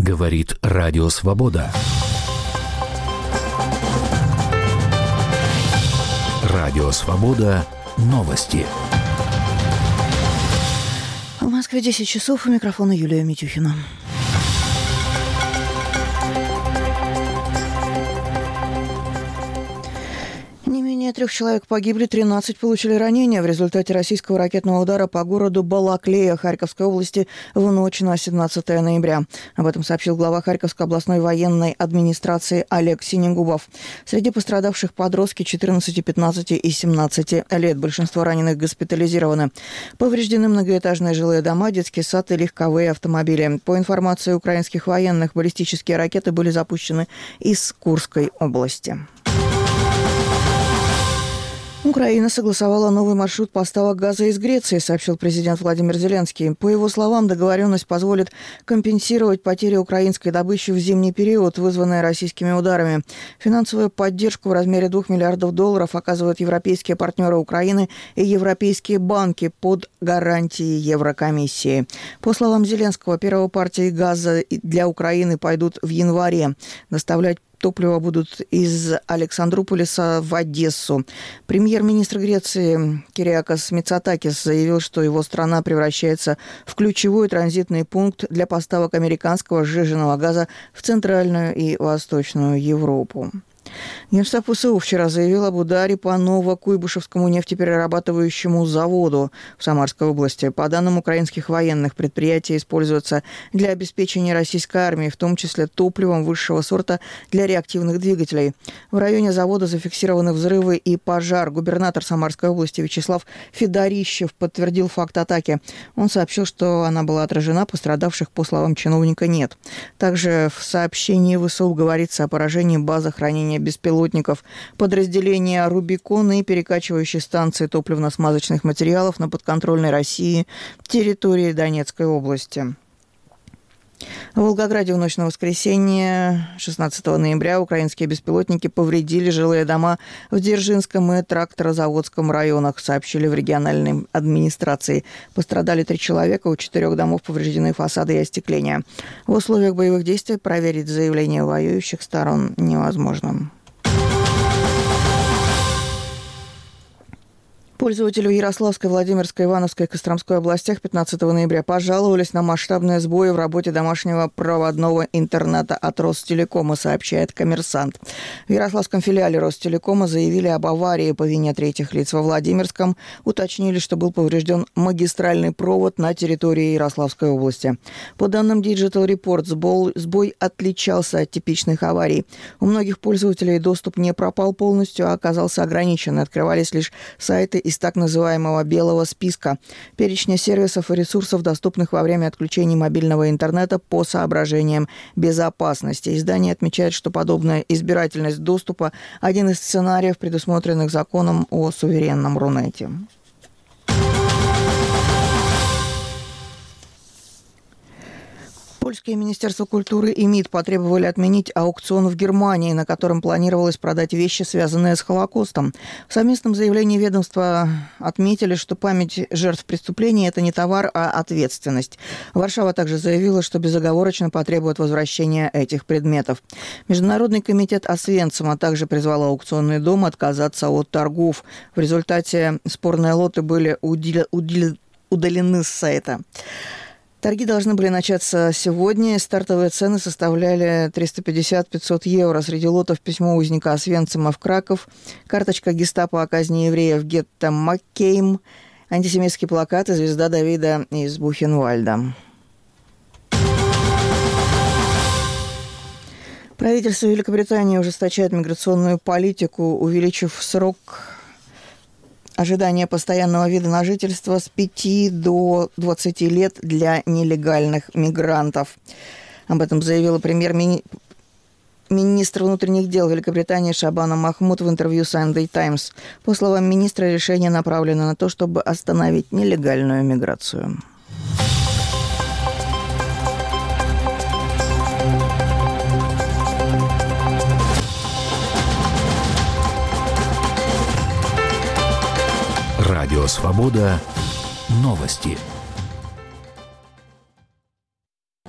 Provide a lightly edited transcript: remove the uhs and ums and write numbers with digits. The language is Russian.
Говорит Радио Свобода. Радио Свобода. Новости. В Москве 10 часов. У микрофона Юлия Митюхина. Не менее 3 человек погибли, 13 получили ранения в результате российского ракетного удара по городу Балаклея Харьковской области в ночь на 17 ноября. Об этом сообщил глава Харьковской областной военной администрации Олег Синегубов. Среди пострадавших подростки 14, 15 и 17 лет. Большинство раненых госпитализированы. Повреждены многоэтажные жилые дома, детский сад и легковые автомобили. По информации украинских военных, баллистические ракеты были запущены из Курской области. Украина согласовала новый маршрут поставок газа из Греции, сообщил президент Владимир Зеленский. По его словам, договоренность позволит компенсировать потери украинской добычи в зимний период, вызванные российскими ударами. Финансовую поддержку в размере $2 миллиардов оказывают европейские партнеры Украины и европейские банки под гарантией Еврокомиссии. По словам Зеленского, первые партии газа для Украины пойдут в январе. Доставлять топливо будут из Александрополиса в Одессу. Премьер-министр Греции Кириакос Мицотакис заявил, что его страна превращается в ключевой транзитный пункт для поставок американского сжиженного газа в Центральную и Восточную Европу. Генштаб ВСУ вчера заявил об ударе по Новокуйбышевскому нефтеперерабатывающему заводу в Самарской области. По данным украинских военных, предприятие используется для обеспечения российской армии, в том числе топливом высшего сорта для реактивных двигателей. В районе завода зафиксированы взрывы и пожар. Губернатор Самарской области Вячеслав Федорищев подтвердил факт атаки. Он сообщил, что она была отражена, пострадавших, по словам чиновника, нет. Также в сообщении ВСУ говорится о поражении базы хранения беспилотников, подразделения «Рубикон» и перекачивающей станции топливно-смазочных материалов на подконтрольной России территории Донецкой области. В Волгограде в ночь на воскресенье 16 ноября украинские беспилотники повредили жилые дома в Дзержинском и Тракторозаводском районах, сообщили в региональной администрации. Пострадали 3 человека, у 4 домов повреждены фасады и остекления. В условиях боевых действий проверить заявления воюющих сторон невозможно. Пользователи в Ярославской, Владимирской, Ивановской и Костромской областях 15 ноября пожаловались на масштабные сбои в работе домашнего проводного интернета от Ростелекома, сообщает «Коммерсант». В Ярославском филиале Ростелекома заявили об аварии по вине третьих лиц. Во Владимирском уточнили, что был поврежден магистральный провод на территории Ярославской области. По данным Digital Report, сбой отличался от типичных аварий. У многих пользователей доступ не пропал полностью, а оказался ограничен. Открывались лишь сайты из так называемого белого списка, перечня сервисов и ресурсов, доступных во время отключения мобильного интернета по соображениям безопасности. Издание отмечает, что подобная избирательность доступа – один из сценариев, предусмотренных законом о суверенном Рунете. Польские министерства культуры и МИД потребовали отменить аукцион в Германии, на котором планировалось продать вещи, связанные с Холокостом. В совместном заявлении ведомства отметили, что память жертв преступлений – это не товар, а ответственность. Варшава также заявила, что безоговорочно потребует возвращения этих предметов. Международный комитет Освенцима также призвал аукционный дом отказаться от торгов. В результате спорные лоты были удалены с сайта. Торги должны были начаться сегодня. Стартовые цены составляли 350-500 евро. Среди лотов письмо узника Освенцима в Краков, карточка гестапо о казни евреев в гетто Маккейм, антисемитский плакат и звезда Давида из Бухенвальда. Правительство Великобритании ужесточает миграционную политику, увеличив срок ожидание постоянного вида на жительство с 5 до 20 лет для нелегальных мигрантов. Об этом заявила премьер-министр внутренних дел Великобритании Шабана Махмуд в интервью Sunday Times. По словам министра, решение направлено на то, чтобы остановить нелегальную миграцию. Радио Свобода. Новости.